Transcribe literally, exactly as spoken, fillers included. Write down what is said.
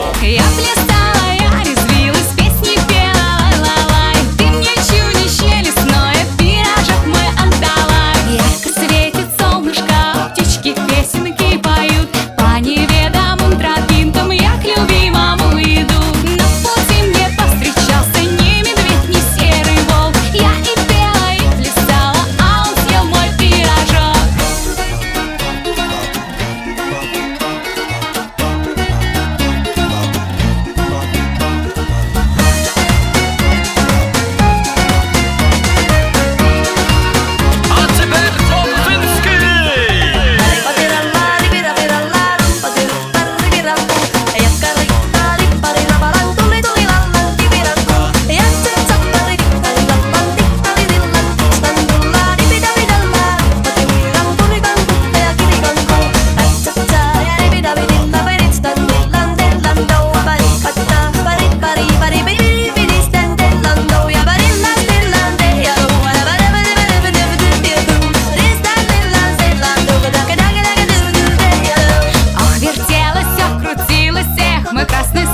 Я плясала, я резвилась, песни пела, лай-лай. Ты мне чудище лесное, пирожок мой отдала. Ярко светит солнышко, птички песенки поют. По неведомым тропинкам я к любимому иду. На пути мне повстречался ни медведь, ни серый волк. Я и пела, и плясала, а он съел мой пирожок. Ах, вертелось, все крутилось, эх, мой красный